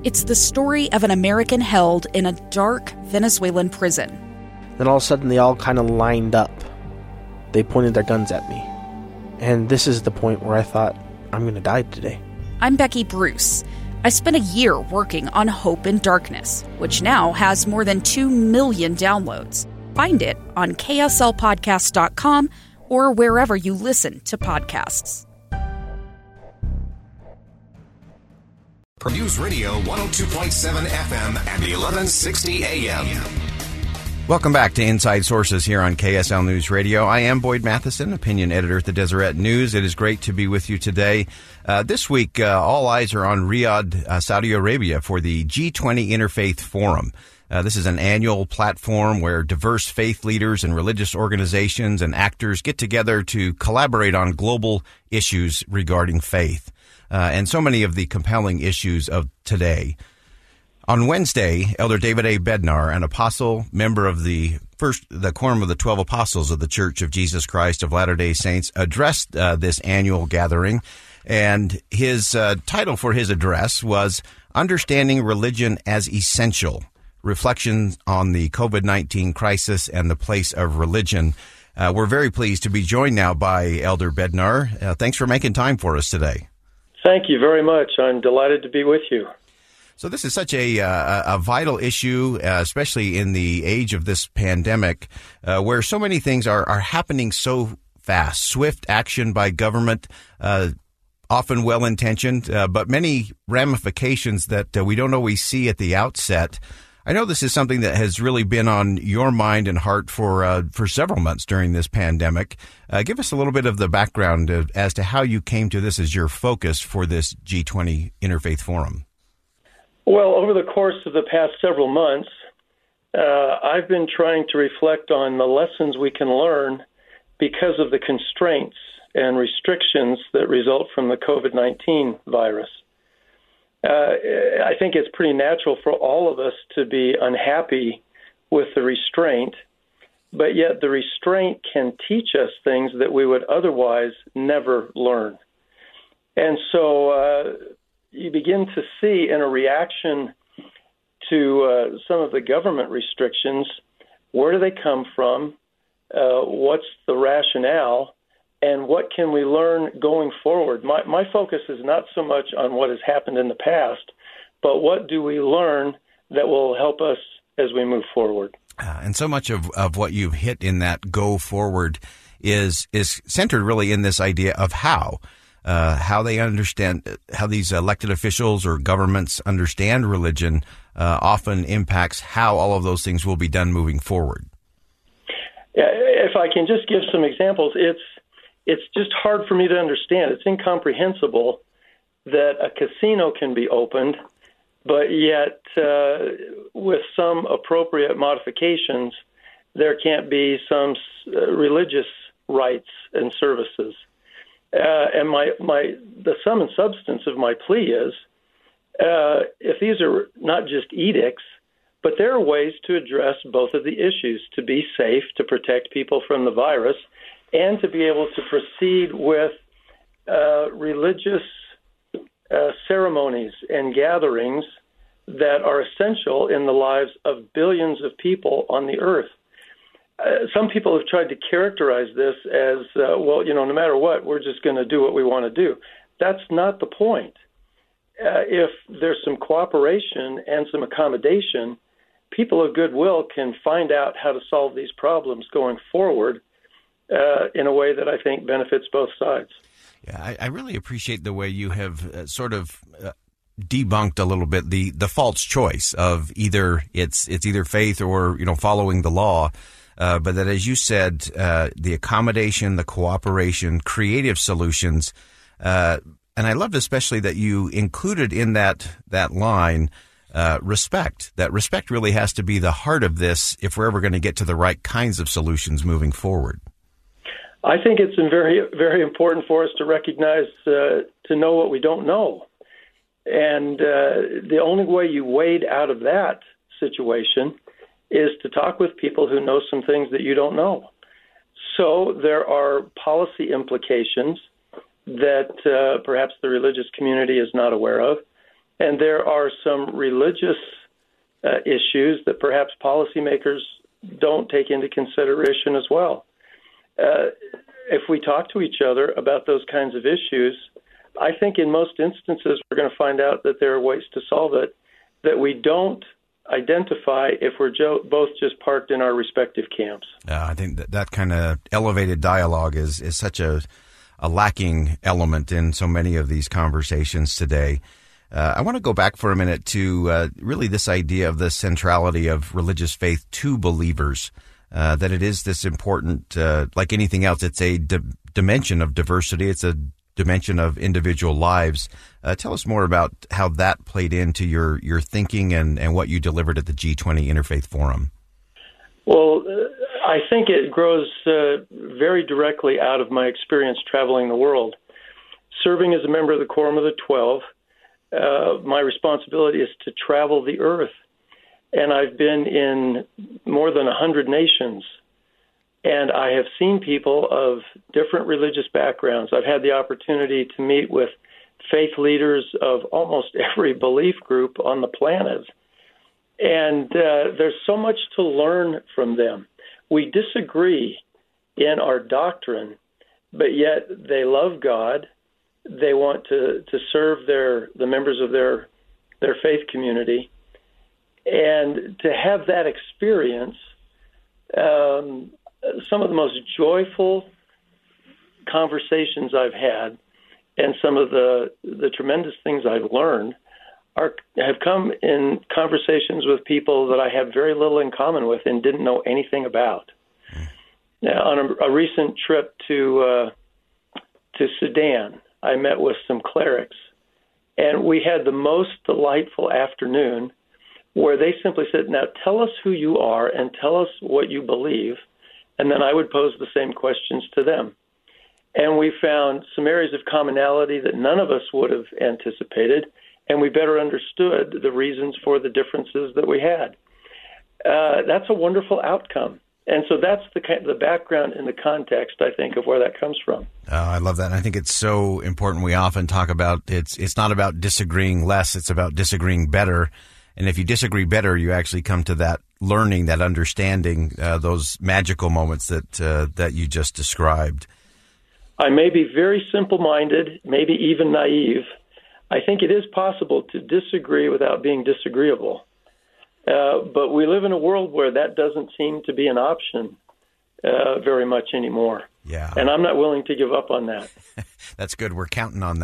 It's the story of an American held in a dark Venezuelan prison. Then all of a sudden they all kind of lined up. They pointed their guns at me. And this is the point where I thought, I'm going to die today. I'm Becky Bruce. I spent a year working on Hope in Darkness, which now has more than 2 million downloads. Find it on kslpodcast.com or wherever you listen to podcasts. From News Radio 102.7 FM and 1160 AM. Welcome back to Inside Sources here on KSL News Radio. I am Boyd Matheson, opinion editor at the Deseret News. It is great to be with you today. This week, all eyes are on Riyadh, Saudi Arabia for the G20 Interfaith Forum. This is an annual platform where diverse faith leaders and religious organizations and actors get together to collaborate on global issues regarding faith. And so many of the compelling issues of today. On Wednesday, Elder David A. Bednar, an apostle, member of the Quorum of the 12 Apostles of the Church of Jesus Christ of Latter-day Saints, addressed this annual gathering. And his title for his address was Understanding Religion as Essential, Reflections on the COVID-19 Crisis and the Place of Religion. We're very pleased to be joined now by Elder Bednar. Thanks for making time for us today. Thank you very much. I'm delighted to be with you. So this is such a vital issue, especially in the age of this pandemic, where so many things are happening so fast. Swift action by government, often well-intentioned, but many ramifications that we don't always see at the outset. I know this is something that has really been on your mind and heart for several months during this pandemic. Give us a little bit of the background as to how you came to this as your focus for this G20 Interfaith Forum. Well, over the course of the past several months, I've been trying to reflect on the lessons we can learn because of the constraints and restrictions that result from the COVID-19 virus. I think it's pretty natural for all of us to be unhappy with the restraint, but yet the restraint can teach us things that we would otherwise never learn. And so you begin to see in a reaction to some of the government restrictions, where do they come from? What's the rationale? And what can we learn going forward? My focus is not so much on what has happened in the past, but what do we learn that will help us as we move forward? And so much of what you've hit in that go forward is centered really in this idea of how they understand, how these elected officials or governments understand religion often impacts how all of those things will be done moving forward. If I can just give some examples, it's just hard for me to understand. It's incomprehensible that a casino can be opened, but yet with some appropriate modifications, there can't be some religious rites and services. And the sum and substance of my plea is, if these are not just edicts, but there are ways to address both of the issues, to be safe, to protect people from the virus, and to be able to proceed with religious ceremonies and gatherings that are essential in the lives of billions of people on the earth. Some people have tried to characterize this as, no matter what, we're just going to do what we want to do. That's not the point. If there's some cooperation and some accommodation, people of goodwill can find out how to solve these problems going forward in a way that I think benefits both sides. Yeah, I really appreciate the way you have sort of debunked a little bit the false choice of either it's either faith or following the law, but that, as you said, the accommodation, the cooperation, creative solutions, and I loved especially that you included in that line respect. That respect really has to be the heart of this if we're ever going to get to the right kinds of solutions moving forward. I think it's very, very important for us to recognize, to know what we don't know. And the only way you wade out of that situation is to talk with people who know some things that you don't know. So there are policy implications that perhaps the religious community is not aware of. And there are some religious issues that perhaps policymakers don't take into consideration as well. If we talk to each other about those kinds of issues, I think in most instances we're going to find out that there are ways to solve it that we don't identify if we're both just parked in our respective camps. I think that kind of elevated dialogue is such a lacking element in so many of these conversations today. I want to go back for a minute to really this idea of the centrality of religious faith to believers, that it is this important, like anything else, it's a dimension of diversity. It's a dimension of individual lives. Tell us more about how that played into your thinking and what you delivered at the G20 Interfaith Forum. Well, I think it grows very directly out of my experience traveling the world. Serving as a member of the Quorum of the 12, my responsibility is to travel the earth. And I've been in more than 100 nations. And I have seen people of different religious backgrounds. I've had the opportunity to meet with faith leaders of almost every belief group on the planet. And there's so much to learn from them. We disagree in our doctrine, but yet they love God. They want to serve the members of their faith community. And to have that experience, some of the most joyful conversations I've had and some of the tremendous things I've learned have come in conversations with people that I have very little in common with and didn't know anything about. Now, on a recent trip to Sudan, I met with some clerics, and we had the most delightful afternoon where they simply said, now tell us who you are and tell us what you believe, and then I would pose the same questions to them. And we found some areas of commonality that none of us would have anticipated, and we better understood the reasons for the differences that we had. That's a wonderful outcome. And so that's the background and the context, I think, of where that comes from. I love that. And I think it's so important. We often talk about it's not about disagreeing less, it's about disagreeing better. And if you disagree better, you actually come to that learning, that understanding, those magical moments that you just described. I may be very simple-minded, maybe even naive. I think it is possible to disagree without being disagreeable. But we live in a world where that doesn't seem to be an option very much anymore. Yeah. And I'm not willing to give up on that. That's good. We're counting on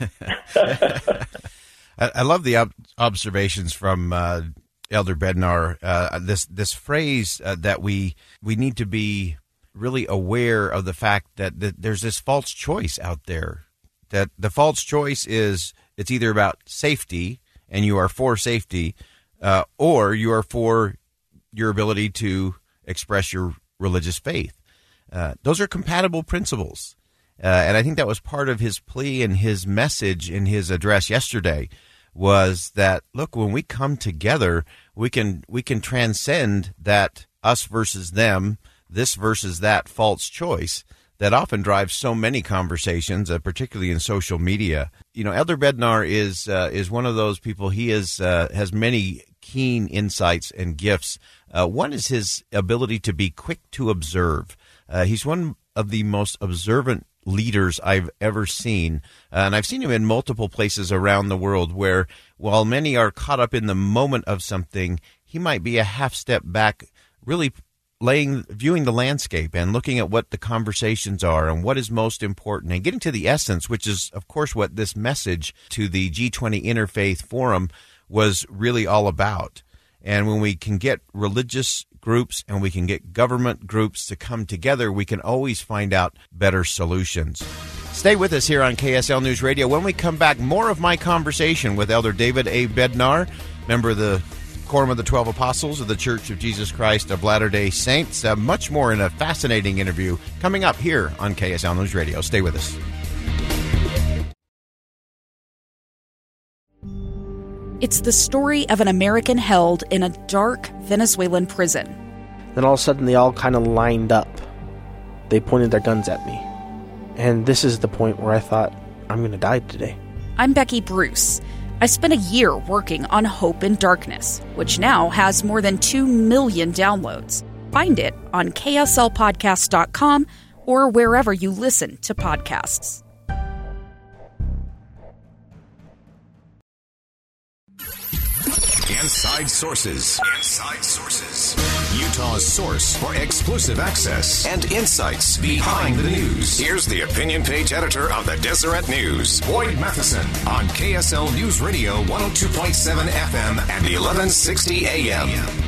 that. I love the observations from Elder Bednar. This phrase that we need to be really aware of the fact that there's this false choice out there. That the false choice is it's either about safety, and you are for safety, or you are for your ability to express your religious faith. Those are compatible principles. And I think that was part of his plea and his message in his address yesterday was that, look, when we come together, we can transcend that us versus them, this versus that false choice that often drives so many conversations, particularly in social media. You know, Elder Bednar is one of those people. He has many keen insights and gifts. One is his ability to be quick to observe. He's one of the most observant leaders I've ever seen, and I've seen him in multiple places around the world where, while many are caught up in the moment of something, he might be a half step back, really viewing the landscape and looking at what the conversations are and what is most important and getting to the essence, which is, of course, what this message to the G20 Interfaith Forum was really all about. And when we can get religious groups and we can get government groups to come together, we can always find out better solutions. Stay with us here on KSL News Radio. When we come back, more of my conversation with Elder David A. Bednar, member of the Quorum of the 12 Apostles of the Church of Jesus Christ of Latter-day Saints. Much more in a fascinating interview coming up here on KSL News Radio. Stay with us. It's the story of an American held in a dark Venezuelan prison. Then all of a sudden they all kind of lined up. They pointed their guns at me. And this is the point where I thought, I'm going to die today. I'm Becky Bruce. I spent a year working on Hope in Darkness, which now has more than 2 million downloads. Find it on kslpodcast.com or wherever you listen to podcasts. Inside Sources. Inside Sources. Utah's source for exclusive access and insights behind the news. Here's the opinion page editor of the Deseret News, Boyd Matheson, on KSL News Radio 102.7 FM and 1160 AM.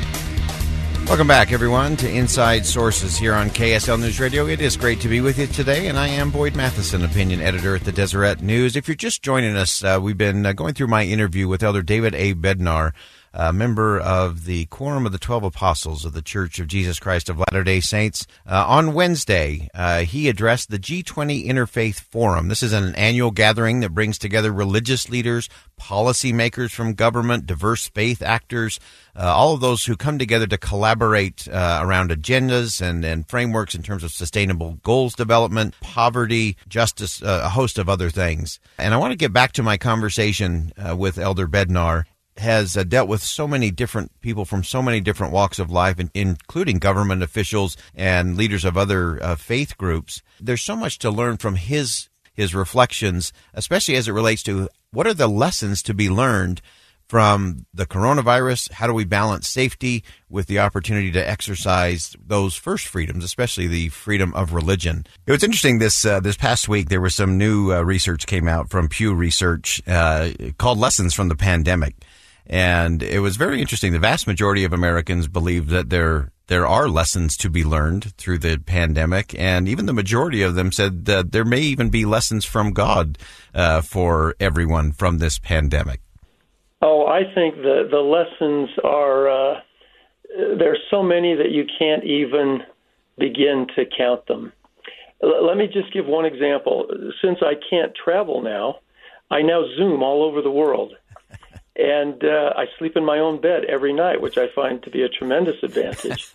Welcome back, everyone, to Inside Sources here on KSL News Radio. It is great to be with you today, and I am Boyd Matheson, opinion editor at the Deseret News. If you're just joining us, we've been going through my interview with Elder David A. Bednar, a member of the Quorum of the 12 Apostles of the Church of Jesus Christ of Latter-day Saints. On Wednesday, he addressed the G20 Interfaith Forum. This is an annual gathering that brings together religious leaders, policymakers from government, diverse faith actors, all of those who come together to collaborate around agendas and frameworks in terms of sustainable goals development, poverty, justice, a host of other things. And I want to get back to my conversation with Elder Bednar. Has dealt with so many different people from so many different walks of life, including government officials and leaders of other faith groups. There's so much to learn from his reflections, especially as it relates to what are the lessons to be learned from the coronavirus. How do we balance safety with the opportunity to exercise those first freedoms, especially the freedom of religion? It was interesting this past week. There was some new research came out from Pew Research called Lessons from the Pandemic. And it was very interesting. The vast majority of Americans believe that there are lessons to be learned through the pandemic, and even the majority of them said that there may even be lessons from God for everyone from this pandemic. Oh, I think the lessons are, there's so many that you can't even begin to count them. Let me just give one example. Since I can't travel now, I now Zoom all over the world. And I sleep in my own bed every night, which I find to be a tremendous advantage.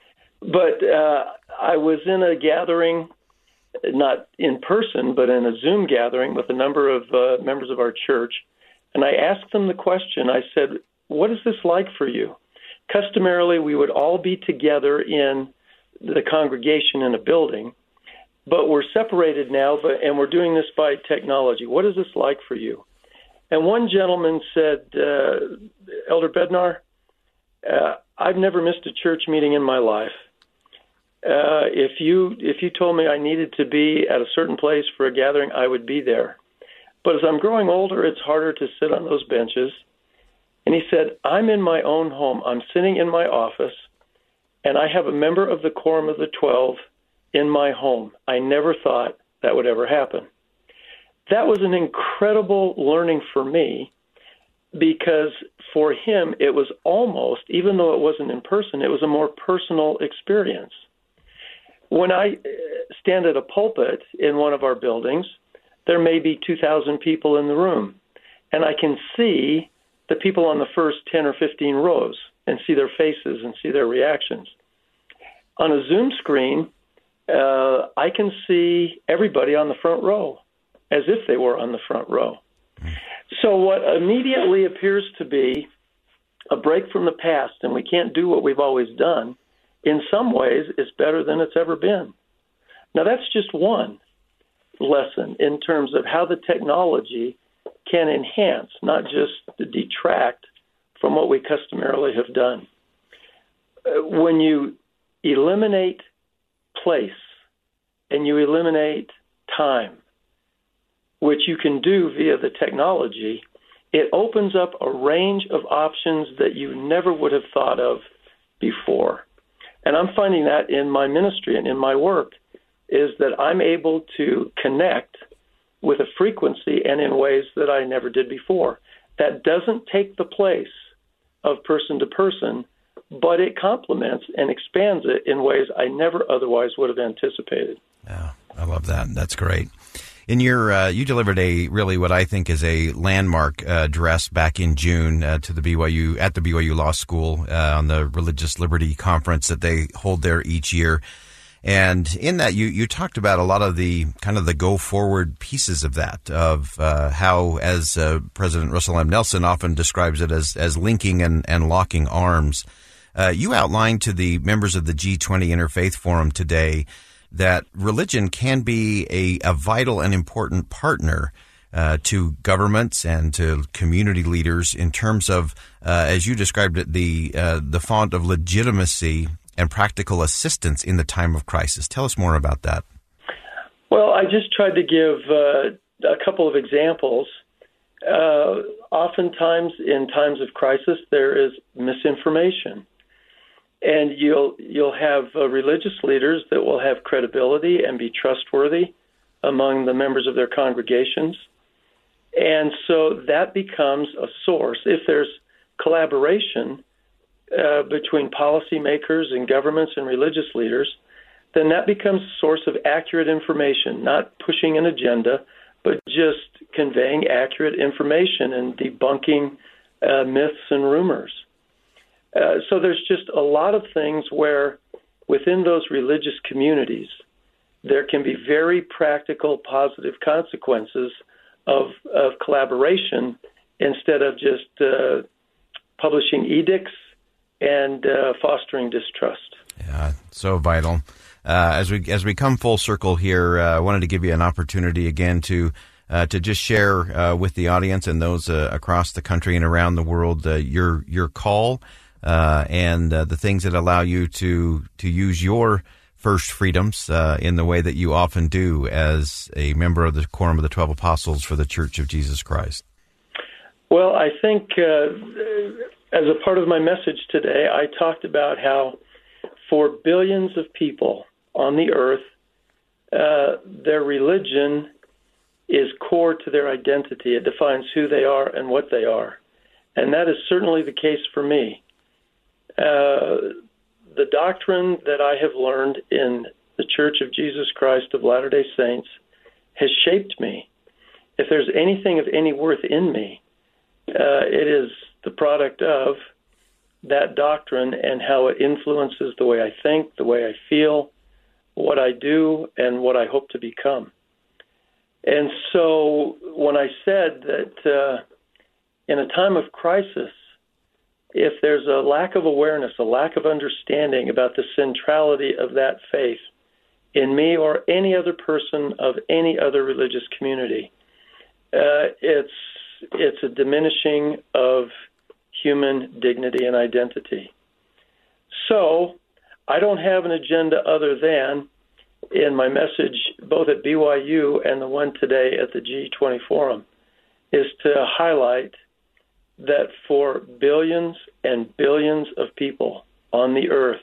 But I was in a gathering, not in person, but in a Zoom gathering with a number of members of our church. And I asked them the question. I said, what is this like for you? Customarily, we would all be together in the congregation in a building, but we're separated now, and we're doing this by technology. What is this like for you? And one gentleman said, Elder Bednar, I've never missed a church meeting in my life. If you told me I needed to be at a certain place for a gathering, I would be there. But as I'm growing older, it's harder to sit on those benches. And he said, I'm in my own home. I'm sitting in my office, and I have a member of the Quorum of the 12 in my home. I never thought that would ever happen. That was an incredible learning for me, because for him it was almost, even though it wasn't in person, it was a more personal experience. When I stand at a pulpit in one of our buildings, there may be 2,000 people in the room, and I can see the people on the first 10 or 15 rows and see their faces and see their reactions. On a Zoom screen, I can see everybody on the front row, as if they were on the front row. So what immediately appears to be a break from the past, and we can't do what we've always done, in some ways is better than it's ever been. Now, that's just one lesson in terms of how the technology can enhance, not just detract from what we customarily have done. When you eliminate place and you eliminate time, which you can do via the technology, it opens up a range of options that you never would have thought of before. And I'm finding that in my ministry and in my work, is that I'm able to connect with a frequency and in ways that I never did before. That doesn't take the place of person to person, but it complements and expands it in ways I never otherwise would have anticipated. Yeah, I love that. That's great. In your, you delivered a really what I think is a landmark address back in June to the BYU at the BYU Law School on the Religious Liberty Conference that they hold there each year. And in that, you talked about a lot of the kind of the go-forward pieces of that, of how, as President Russell M. Nelson often describes it, as linking and locking arms. You outlined to the members of the G20 Interfaith Forum today that religion can be a vital and important partner to governments and to community leaders in terms of, as you described it, the font of legitimacy and practical assistance in the time of crisis. Tell us more about that. Well, I just tried to give a couple of examples. Oftentimes, in times of crisis, there is misinformation. And you'll have religious leaders that will have credibility and be trustworthy among the members of their congregations. And so that becomes a source. If there's collaboration between policymakers and governments and religious leaders, then that becomes a source of accurate information, not pushing an agenda, but just conveying accurate information and debunking myths and rumors. So there's just a lot of things where within those religious communities, there can be very practical, positive consequences of collaboration instead of just publishing edicts and fostering distrust. Yeah, so vital. As we come full circle here, I wanted to give you an opportunity again to just share with the audience and those across the country and around the world your call and the things that allow you to use your first freedoms in the way that you often do as a member of the Quorum of the 12 Apostles for the Church of Jesus Christ. Well, I think as a part of my message today, I talked about how for billions of people on the earth, their religion is core to their identity. It defines who they are and what they are. And that is certainly the case for me. The doctrine that I have learned in the Church of Jesus Christ of Latter-day Saints has shaped me. If there's anything of any worth in me, it is the product of that doctrine and how it influences the way I think, the way I feel, what I do, and what I hope to become. And so when I said that in a time of crisis, if there's a lack of awareness, a lack of understanding about the centrality of that faith in me or any other person of any other religious community, it's a diminishing of human dignity and identity. So I don't have an agenda other than, in my message both at BYU and the one today at the G20 Forum, is to highlight that for billions and billions of people on the earth,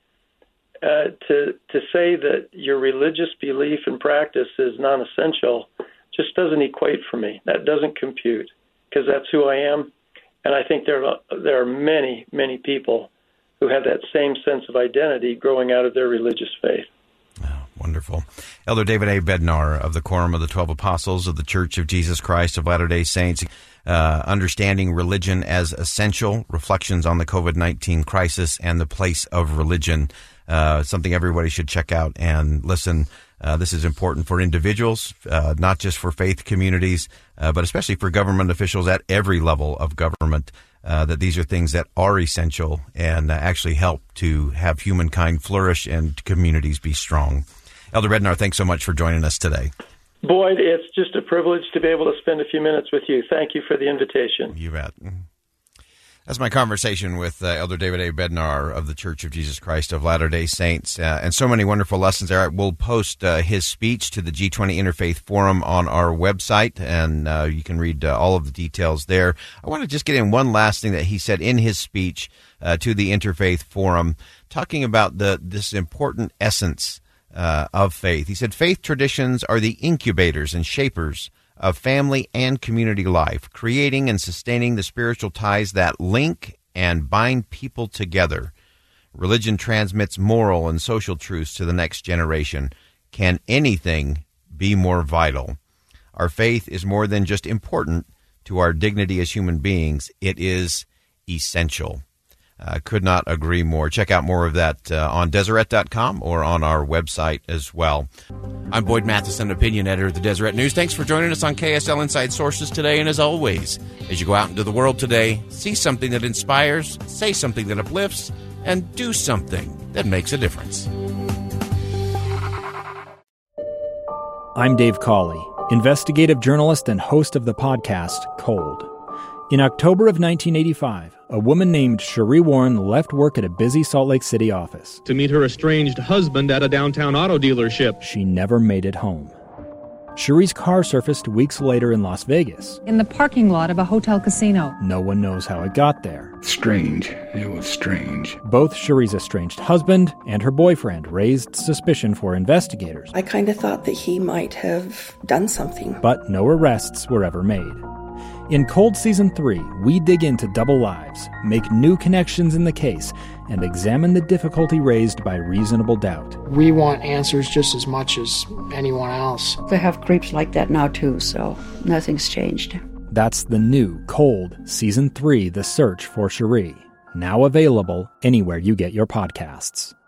to say that your religious belief and practice is non-essential just doesn't equate for me. That doesn't compute, because that's who I am. And I think there are many, many people who have that same sense of identity growing out of their religious faith. Oh, wonderful. Elder David A. Bednar of the Quorum of the 12 Apostles of the Church of Jesus Christ of Latter-day Saints, Understanding Religion as Essential, Reflections on the COVID-19 Crisis and the Place of Religion, something everybody should check out and listen. This is important for individuals, not just for faith communities, but especially for government officials at every level of government, that these are things that are essential and actually help to have humankind flourish and communities be strong. Elder Bednar, thanks so much for joining us today. Boyd, it's just a privilege to be able to spend a few minutes with you. Thank you for the invitation. You bet. That's my conversation with Elder David A. Bednar of the Church of Jesus Christ of Latter-day Saints, and so many wonderful lessons there. We'll post his speech to the G20 Interfaith Forum on our website, and you can read all of the details there. I want to just get in one last thing that he said in his speech to the Interfaith Forum, talking about this important essence of faith. He said, faith traditions are the incubators and shapers of family and community life, creating and sustaining the spiritual ties that link and bind people together. Religion transmits moral and social truths to the next generation. Can anything be more vital? Our faith is more than just important to our dignity as human beings. It is essential. Could not agree more. Check out more of that on Deseret.com or on our website as well. I'm Boyd Matheson, opinion editor of the Deseret News. Thanks for joining us on KSL Inside Sources today. And as always, as you go out into the world today, see something that inspires, say something that uplifts, and do something that makes a difference. I'm Dave Cawley, investigative journalist and host of the podcast Cold. In October of 1985, a woman named Cherie Warren left work at a busy Salt Lake City office to meet her estranged husband at a downtown auto dealership. She never made it home. Cherie's car surfaced weeks later in Las Vegas. In the parking lot of a hotel casino. No one knows how it got there. Strange. It was strange. Both Cherie's estranged husband and her boyfriend raised suspicion for investigators. I kind of thought that he might have done something. But no arrests were ever made. In Cold Season 3, we dig into double lives, make new connections in the case, and examine the difficulty raised by reasonable doubt. We want answers just as much as anyone else. They have creeps like that now too, so nothing's changed. That's the new Cold Season 3, The Search for Cherie. Now available anywhere you get your podcasts.